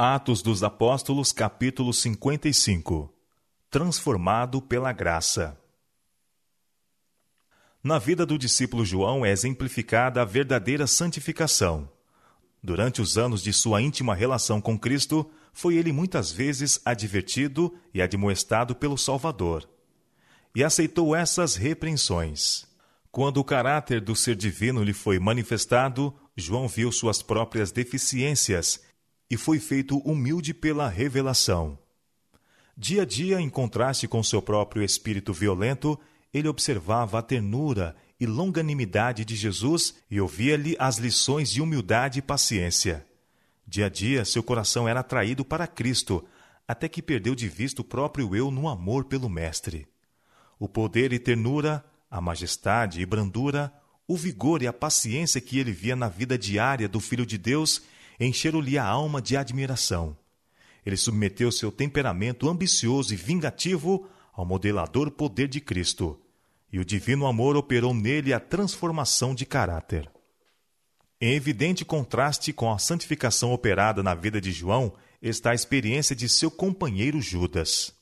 Atos dos Apóstolos, capítulo 55. Transformado pela graça. Na vida do discípulo João é exemplificada a verdadeira santificação. Durante os anos de sua íntima relação com Cristo, foi ele muitas vezes advertido e admoestado pelo Salvador. E aceitou essas repreensões. Quando o caráter do ser divino lhe foi manifestado, João viu suas próprias deficiências e foi feito humilde pela revelação. Dia a dia, em contraste com seu próprio espírito violento, ele observava a ternura e longanimidade de Jesus e ouvia-lhe as lições de humildade e paciência. Dia a dia, seu coração era atraído para Cristo, até que perdeu de vista o próprio eu no amor pelo Mestre. O poder e ternura, a majestade e brandura, o vigor e a paciência que ele via na vida diária do Filho de Deus encheram-lhe a alma de admiração. Ele submeteu seu temperamento ambicioso e vingativo ao modelador poder de Cristo, e o divino amor operou nele a transformação de caráter. Em evidente contraste com a santificação operada na vida de João está a experiência de seu companheiro Judas.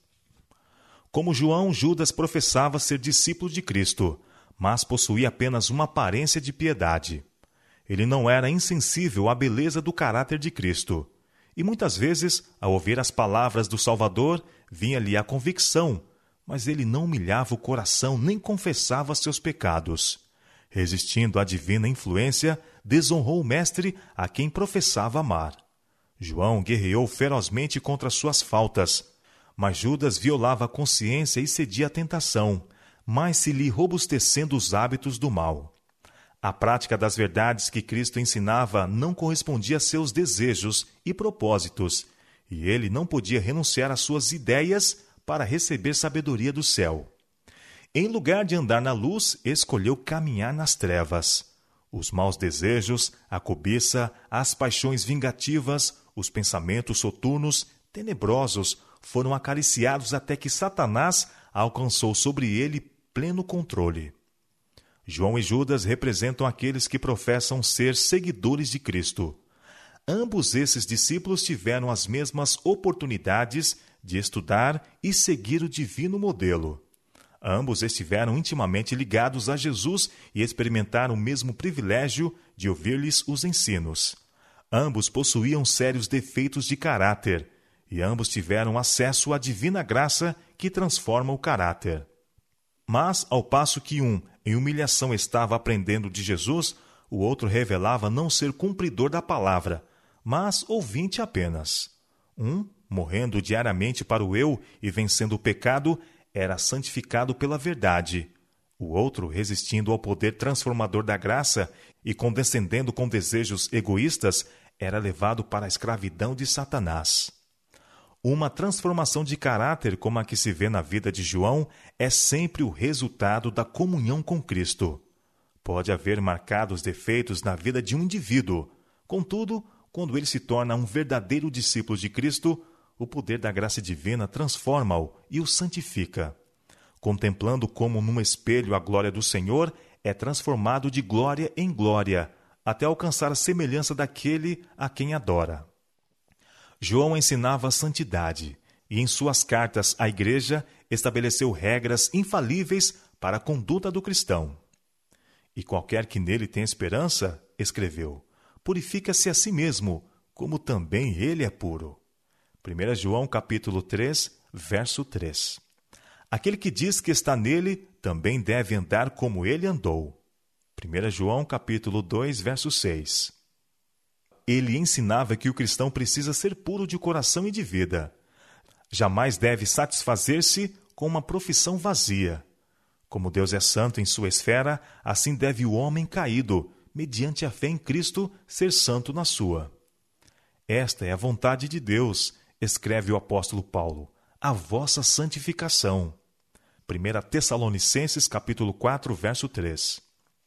Como João, Judas professava ser discípulo de Cristo, mas possuía apenas uma aparência de piedade. Ele não era insensível à beleza do caráter de Cristo, e muitas vezes, ao ouvir as palavras do Salvador, vinha-lhe a convicção, mas ele não humilhava o coração nem confessava seus pecados. Resistindo à divina influência, desonrou o Mestre a quem professava amar. João guerreou ferozmente contra suas faltas, mas Judas violava a consciência e cedia à tentação, mas se lhe robustecendo os hábitos do mal. A prática das verdades que Cristo ensinava não correspondia a seus desejos e propósitos, e ele não podia renunciar às suas ideias para receber sabedoria do céu. Em lugar de andar na luz, escolheu caminhar nas trevas. Os maus desejos, a cobiça, as paixões vingativas, os pensamentos soturnos, tenebrosos, foram acariciados até que Satanás alcançou sobre ele pleno controle. João e Judas representam aqueles que professam ser seguidores de Cristo. Ambos esses discípulos tiveram as mesmas oportunidades de estudar e seguir o divino modelo. Ambos estiveram intimamente ligados a Jesus e experimentaram o mesmo privilégio de ouvir-lhes os ensinos. Ambos possuíam sérios defeitos de caráter, e ambos tiveram acesso à divina graça que transforma o caráter. Mas, ao passo que um, em humilhação, estava aprendendo de Jesus, o outro revelava não ser cumpridor da palavra, mas ouvinte apenas. Um, morrendo diariamente para o eu e vencendo o pecado, era santificado pela verdade. O outro, resistindo ao poder transformador da graça e condescendendo com desejos egoístas, era levado para a escravidão de Satanás. Uma transformação de caráter como a que se vê na vida de João é sempre o resultado da comunhão com Cristo. Pode haver marcados defeitos na vida de um indivíduo. Contudo, quando ele se torna um verdadeiro discípulo de Cristo, o poder da graça divina transforma-o e o santifica. Contemplando como num espelho a glória do Senhor, é transformado de glória em glória, até alcançar a semelhança daquele a quem adora. João ensinava a santidade e, em suas cartas à igreja, estabeleceu regras infalíveis para a conduta do cristão. E qualquer que nele tenha esperança, escreveu, purifica-se a si mesmo, como também ele é puro. 1 João capítulo 3, verso 3. Aquele que diz que está nele, também deve andar como ele andou. 1 João capítulo 2, verso 6. Ele ensinava que o cristão precisa ser puro de coração e de vida. Jamais deve satisfazer-se com uma profissão vazia. Como Deus é santo em sua esfera, assim deve o homem caído, mediante a fé em Cristo, ser santo na sua. Esta é a vontade de Deus, escreve o apóstolo Paulo, a vossa santificação. 1 Tessalonicenses capítulo 4, verso 3.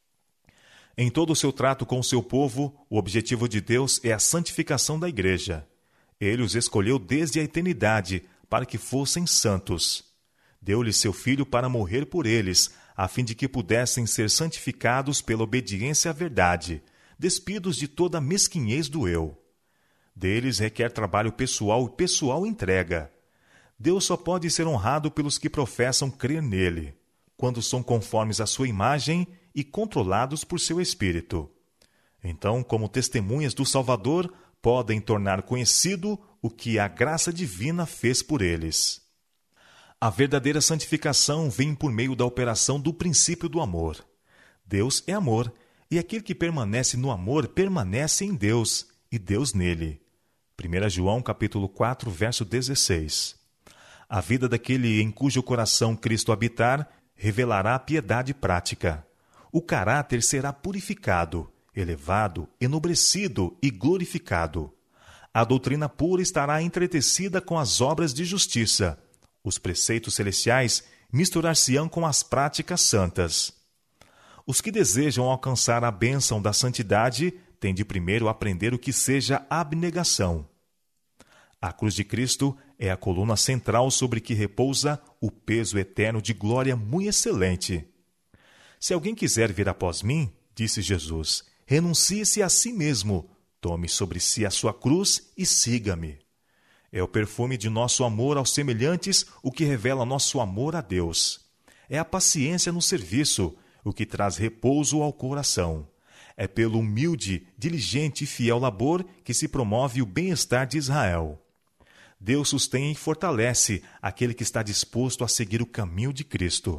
Em todo o seu trato com o seu povo, o objetivo de Deus é a santificação da igreja. Ele os escolheu desde a eternidade para que fossem santos. Deu-lhe seu Filho para morrer por eles, a fim de que pudessem ser santificados pela obediência à verdade, despidos de toda a mesquinhez do eu. Deles requer trabalho pessoal e pessoal entrega. Deus só pode ser honrado pelos que professam crer nele, quando são conformes à sua imagem e controlados por seu Espírito. Então, como testemunhas do Salvador, podem tornar conhecido o que a graça divina fez por eles. A verdadeira santificação vem por meio da operação do princípio do amor. Deus é amor, e aquele que permanece no amor permanece em Deus, e Deus nele. 1 João capítulo 4, verso 16. A vida daquele em cujo coração Cristo habitar revelará a piedade prática. O caráter será purificado, elevado, enobrecido e glorificado. A doutrina pura estará entretecida com as obras de justiça. Os preceitos celestiais misturar-se-ão com as práticas santas. Os que desejam alcançar a bênção da santidade têm de primeiro aprender o que seja abnegação. A cruz de Cristo é a coluna central sobre que repousa o peso eterno de glória muito excelente. Se alguém quiser vir após mim, disse Jesus, renuncie-se a si mesmo, tome sobre si a sua cruz e siga-me. É o perfume de nosso amor aos semelhantes o que revela nosso amor a Deus. É a paciência no serviço o que traz repouso ao coração. É pelo humilde, diligente e fiel labor que se promove o bem-estar de Israel. Deus sustém e fortalece aquele que está disposto a seguir o caminho de Cristo.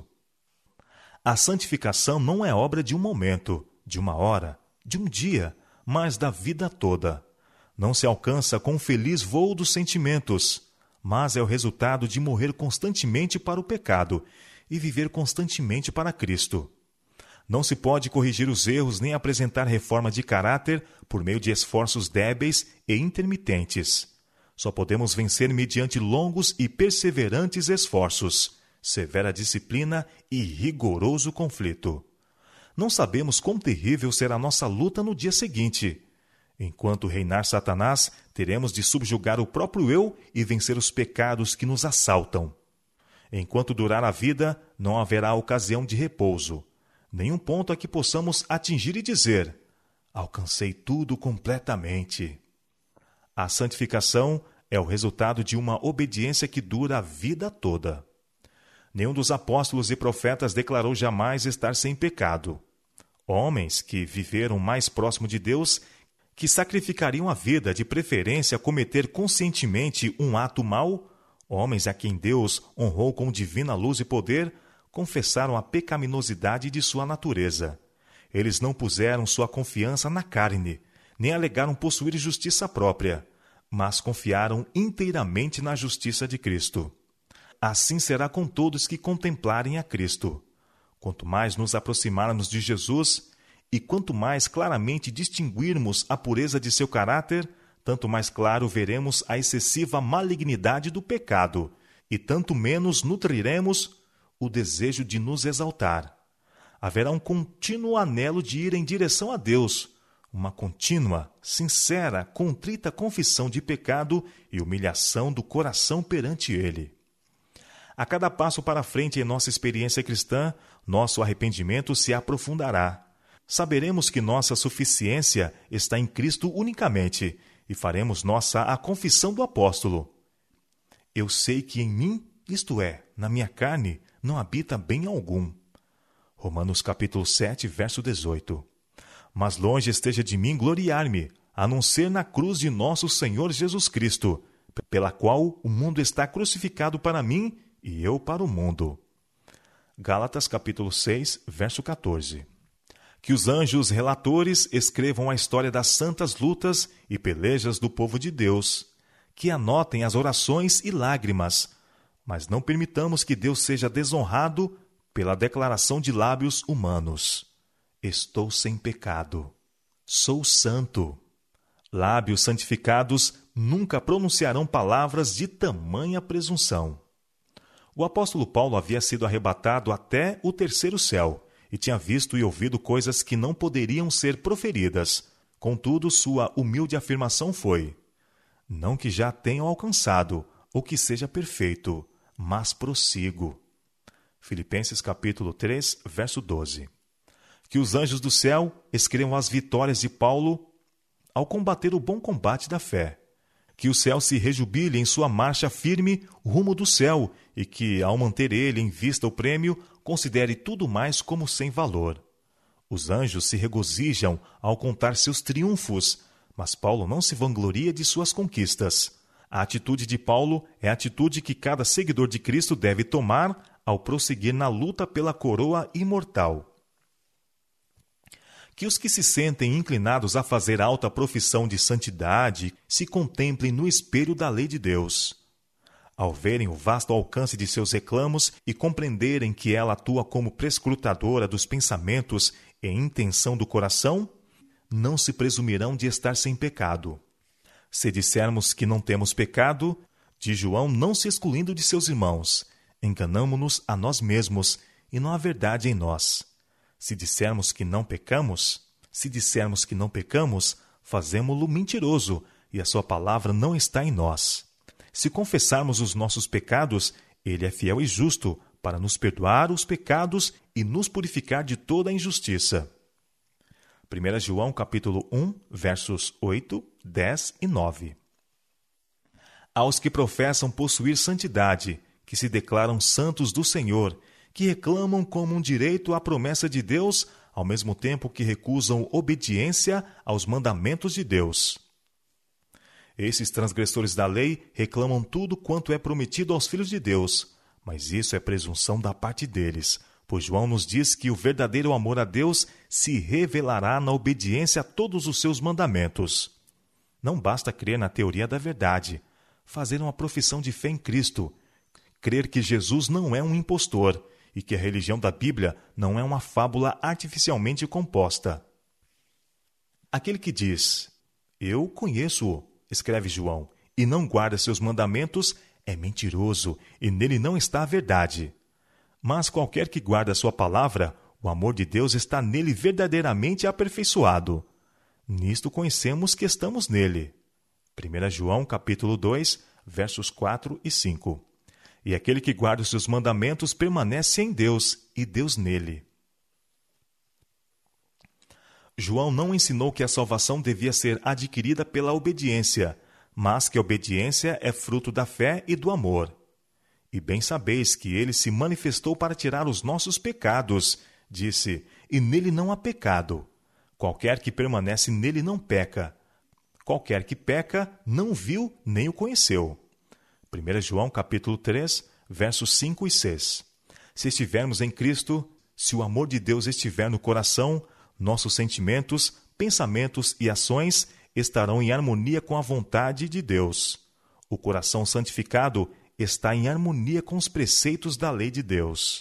A santificação não é obra de um momento, de uma hora, de um dia, mas da vida toda. Não se alcança com um feliz voo dos sentimentos, mas é o resultado de morrer constantemente para o pecado e viver constantemente para Cristo. Não se pode corrigir os erros nem apresentar reforma de caráter por meio de esforços débeis e intermitentes. Só podemos vencer mediante longos e perseverantes esforços, severa disciplina e rigoroso conflito. Não sabemos quão terrível será nossa luta no dia seguinte. Enquanto reinar Satanás, teremos de subjugar o próprio eu e vencer os pecados que nos assaltam. Enquanto durar a vida, não haverá ocasião de repouso, nenhum ponto a que possamos atingir e dizer: alcancei tudo completamente. A santificação é o resultado de uma obediência que dura a vida toda. Nenhum dos apóstolos e profetas declarou jamais estar sem pecado. Homens que viveram mais próximo de Deus, que sacrificariam a vida, de preferência a cometer conscientemente um ato mau, homens a quem Deus honrou com divina luz e poder, confessaram a pecaminosidade de sua natureza. Eles não puseram sua confiança na carne, nem alegaram possuir justiça própria, mas confiaram inteiramente na justiça de Cristo. Assim será com todos que contemplarem a Cristo. Quanto mais nos aproximarmos de Jesus, e quanto mais claramente distinguirmos a pureza de seu caráter, tanto mais claro veremos a excessiva malignidade do pecado, e tanto menos nutriremos o desejo de nos exaltar. Haverá um contínuo anelo de ir em direção a Deus, uma contínua, sincera, contrita confissão de pecado e humilhação do coração perante Ele. A cada passo para frente em nossa experiência cristã, nosso arrependimento se aprofundará. Saberemos que nossa suficiência está em Cristo unicamente e faremos nossa a confissão do apóstolo. Eu sei que em mim, isto é, na minha carne, não habita bem algum. Romanos capítulo 7, verso 18. Mas longe esteja de mim gloriar-me, a não ser na cruz de nosso Senhor Jesus Cristo, pela qual o mundo está crucificado para mim e eu para o mundo. Gálatas capítulo 6, verso 14. Que os anjos relatores escrevam a história das santas lutas e pelejas do povo de Deus, que anotem as orações e lágrimas, mas não permitamos que Deus seja desonrado pela declaração de lábios humanos. Estou sem pecado. Sou santo. Lábios santificados nunca pronunciarão palavras de tamanha presunção. O apóstolo Paulo havia sido arrebatado até o terceiro céu e tinha visto e ouvido coisas que não poderiam ser proferidas. Contudo, sua humilde afirmação foi: não que já tenham alcançado ou que seja perfeito, mas prossigo. Filipenses capítulo 3, verso 12. Que os anjos do céu escrevam as vitórias de Paulo ao combater o bom combate da fé. Que o céu se rejubile em sua marcha firme rumo do céu e que, ao manter ele em vista o prêmio, considere tudo mais como sem valor. Os anjos se regozijam ao contar seus triunfos, mas Paulo não se vangloria de suas conquistas. A atitude de Paulo é a atitude que cada seguidor de Cristo deve tomar ao prosseguir na luta pela coroa imortal. Que os que se sentem inclinados a fazer alta profissão de santidade se contemplem no espelho da lei de Deus. Ao verem o vasto alcance de seus reclamos e compreenderem que ela atua como prescrutadora dos pensamentos e intenção do coração, não se presumirão de estar sem pecado. Se dissermos que não temos pecado, diz João, não se excluindo de seus irmãos, enganamo-nos a nós mesmos e não há verdade em nós. Se dissermos que não pecamos, fazemo-lo mentiroso e a sua palavra não está em nós. Se confessarmos os nossos pecados, ele é fiel e justo para nos perdoar os pecados e nos purificar de toda a injustiça. 1 João capítulo 1, versos 8, 10 e 9. Aos que professam possuir santidade, que se declaram santos do Senhor, que reclamam como um direito a promessa de Deus, ao mesmo tempo que recusam obediência aos mandamentos de Deus. Esses transgressores da lei reclamam tudo quanto é prometido aos filhos de Deus, mas isso é presunção da parte deles, pois João nos diz que o verdadeiro amor a Deus se revelará na obediência a todos os seus mandamentos. Não basta crer na teoria da verdade, fazer uma profissão de fé em Cristo, crer que Jesus não é um impostor e que a religião da Bíblia não é uma fábula artificialmente composta. Aquele que diz, eu conheço-o, escreve João, e não guarda seus mandamentos, é mentiroso, e nele não está a verdade. Mas qualquer que guarda a sua palavra, o amor de Deus está nele verdadeiramente aperfeiçoado. Nisto conhecemos que estamos nele. 1 João capítulo 2, versos 4 e 5. E aquele que guarda os seus mandamentos permanece em Deus, e Deus nele. João não ensinou que a salvação devia ser adquirida pela obediência, mas que a obediência é fruto da fé e do amor. E bem sabeis que ele se manifestou para tirar os nossos pecados, disse, e nele não há pecado. Qualquer que permanece nele não peca. Qualquer que peca não viu nem o conheceu. 1 João capítulo 3, versos 5 e 6. Se estivermos em Cristo, se o amor de Deus estiver no coração, nossos sentimentos, pensamentos e ações estarão em harmonia com a vontade de Deus. O coração santificado está em harmonia com os preceitos da lei de Deus.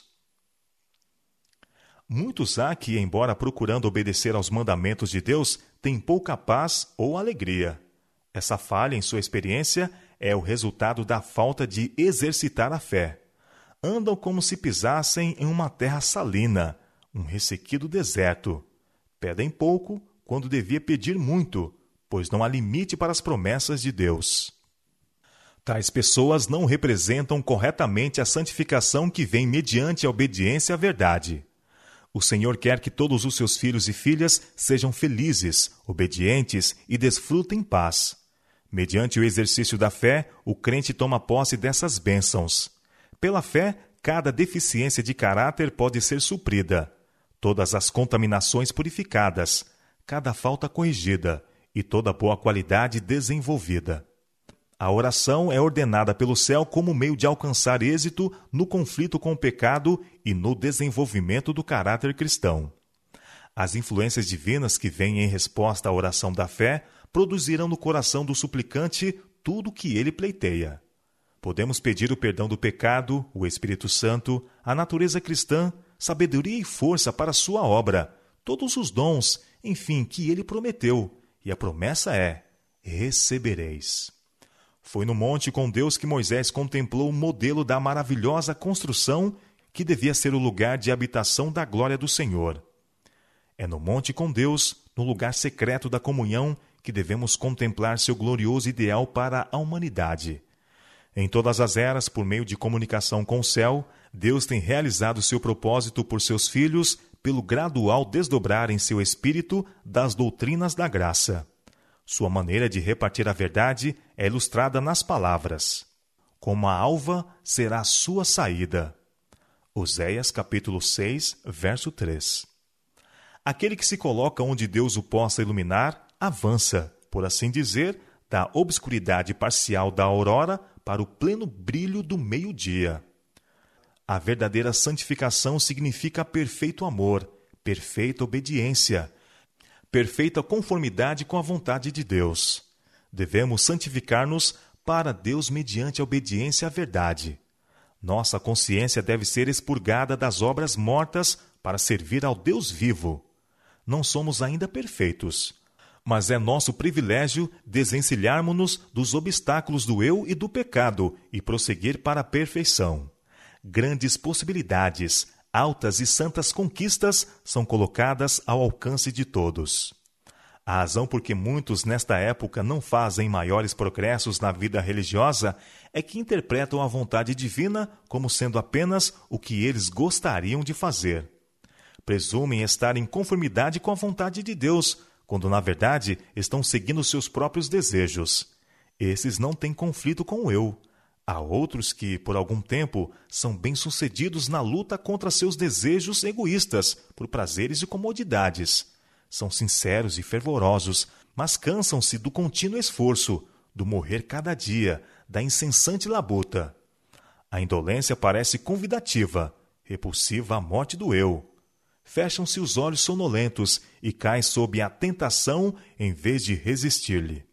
Muitos há que, embora procurando obedecer aos mandamentos de Deus, têm pouca paz ou alegria. Essa falha, em sua experiência, é o resultado da falta de exercitar a fé. Andam como se pisassem em uma terra salina, um ressequido deserto. Pedem pouco, quando devia pedir muito, pois não há limite para as promessas de Deus. Tais pessoas não representam corretamente a santificação que vem mediante a obediência à verdade. O Senhor quer que todos os seus filhos e filhas sejam felizes, obedientes e desfrutem paz. Mediante o exercício da fé, o crente toma posse dessas bênçãos. Pela fé, cada deficiência de caráter pode ser suprida, todas as contaminações purificadas, cada falta corrigida e toda boa qualidade desenvolvida. A oração é ordenada pelo céu como meio de alcançar êxito no conflito com o pecado e no desenvolvimento do caráter cristão. As influências divinas que vêm em resposta à oração da fé produzirão no coração do suplicante tudo o que ele pleiteia. Podemos pedir o perdão do pecado, o Espírito Santo, a natureza cristã, sabedoria e força para a sua obra, todos os dons, enfim, que ele prometeu. E a promessa é: recebereis. Foi no monte com Deus que Moisés contemplou o modelo da maravilhosa construção que devia ser o lugar de habitação da glória do Senhor. É no monte com Deus, no lugar secreto da comunhão, que devemos contemplar seu glorioso ideal para a humanidade. Em todas as eras, por meio de comunicação com o céu, Deus tem realizado seu propósito por seus filhos pelo gradual desdobrar em seu espírito das doutrinas da graça. Sua maneira de repartir a verdade é ilustrada nas palavras: como a alva será a sua saída. Oséias capítulo 6, verso 3. Aquele que se coloca onde Deus o possa iluminar, avança, por assim dizer, da obscuridade parcial da aurora para o pleno brilho do meio-dia. A verdadeira santificação significa perfeito amor, perfeita obediência, perfeita conformidade com a vontade de Deus. Devemos santificar-nos para Deus mediante a obediência à verdade. Nossa consciência deve ser expurgada das obras mortas para servir ao Deus vivo. Não somos ainda perfeitos, mas é nosso privilégio desvencilharmos-nos dos obstáculos do eu e do pecado e prosseguir para a perfeição. Grandes possibilidades, altas e santas conquistas são colocadas ao alcance de todos. A razão por que muitos nesta época não fazem maiores progressos na vida religiosa é que interpretam a vontade divina como sendo apenas o que eles gostariam de fazer. Presumem estar em conformidade com a vontade de Deus, quando na verdade estão seguindo seus próprios desejos. Esses não têm conflito com o eu. Há outros que, por algum tempo, são bem-sucedidos na luta contra seus desejos egoístas por prazeres e comodidades. São sinceros e fervorosos, mas cansam-se do contínuo esforço, do morrer cada dia, da incessante labuta. A indolência parece convidativa, repulsiva à morte do eu. Fecham-se os olhos sonolentos e caem sob a tentação em vez de resistir-lhe.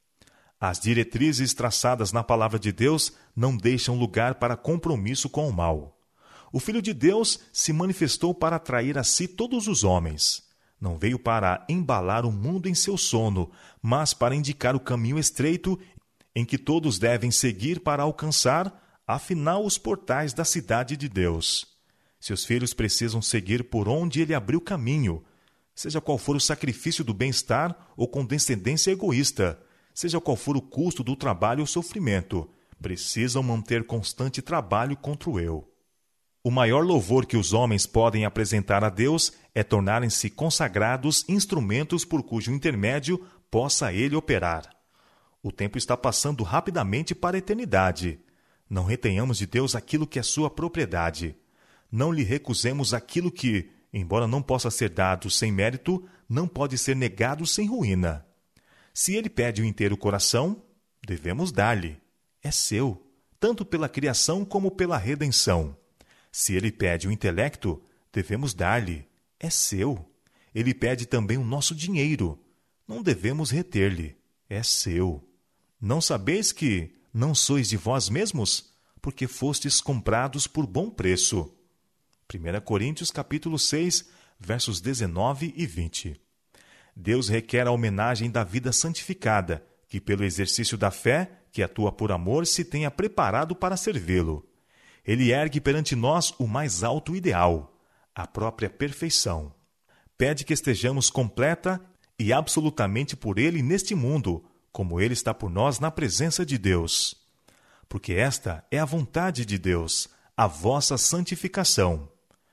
As diretrizes traçadas na palavra de Deus não deixam lugar para compromisso com o mal. O Filho de Deus se manifestou para atrair a si todos os homens. Não veio para embalar o mundo em seu sono, mas para indicar o caminho estreito em que todos devem seguir para alcançar, afinal, os portais da cidade de Deus. Seus filhos precisam seguir por onde ele abriu caminho, seja qual for o sacrifício do bem-estar ou condescendência egoísta, seja qual for o custo do trabalho ou sofrimento, precisam manter constante trabalho contra o eu. O maior louvor que os homens podem apresentar a Deus é tornarem-se consagrados instrumentos por cujo intermédio possa ele operar. O tempo está passando rapidamente para a eternidade. Não retenhamos de Deus aquilo que é sua propriedade. Não lhe recusemos aquilo que, embora não possa ser dado sem mérito, não pode ser negado sem ruína. Se ele pede o inteiro coração, devemos dar-lhe. É seu, tanto pela criação como pela redenção. Se ele pede o intelecto, devemos dar-lhe. É seu. Ele pede também o nosso dinheiro. Não devemos reter-lhe. É seu. Não sabeis que não sois de vós mesmos, porque fostes comprados por bom preço. 1 Coríntios capítulo 6, versos 19 e 20. Deus requer a homenagem da vida santificada, que pelo exercício da fé, que atua por amor, se tenha preparado para servi-lo. Ele ergue perante nós o mais alto ideal, a própria perfeição. Pede que estejamos completa e absolutamente por ele neste mundo, como ele está por nós na presença de Deus. Porque esta é a vontade de Deus, a vossa santificação.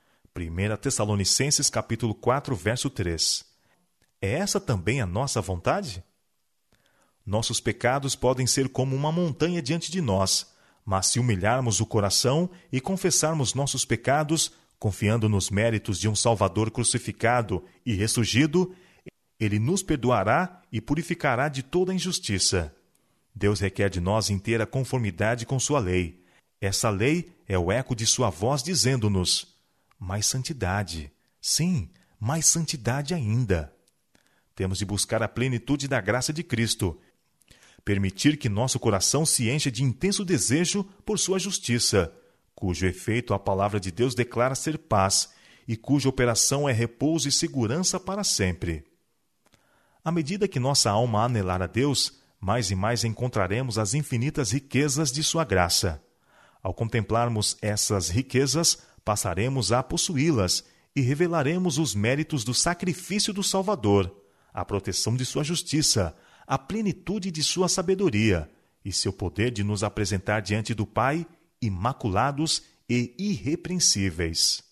1 Tessalonicenses capítulo 4, verso 3. É essa também a nossa vontade? Nossos pecados podem ser como uma montanha diante de nós, mas se humilharmos o coração e confessarmos nossos pecados, confiando nos méritos de um Salvador crucificado e ressurgido, ele nos perdoará e purificará de toda injustiça. Deus requer de nós inteira conformidade com sua lei. Essa lei é o eco de sua voz dizendo-nos: mais santidade, sim, mais santidade ainda. Temos de buscar a plenitude da graça de Cristo, permitir que nosso coração se encha de intenso desejo por sua justiça, cujo efeito a palavra de Deus declara ser paz e cuja operação é repouso e segurança para sempre. À medida que nossa alma anelar a Deus, mais e mais encontraremos as infinitas riquezas de sua graça. Ao contemplarmos essas riquezas, passaremos a possuí-las e revelaremos os méritos do sacrifício do Salvador, a proteção de sua justiça, a plenitude de sua sabedoria e seu poder de nos apresentar diante do Pai imaculados e irrepreensíveis.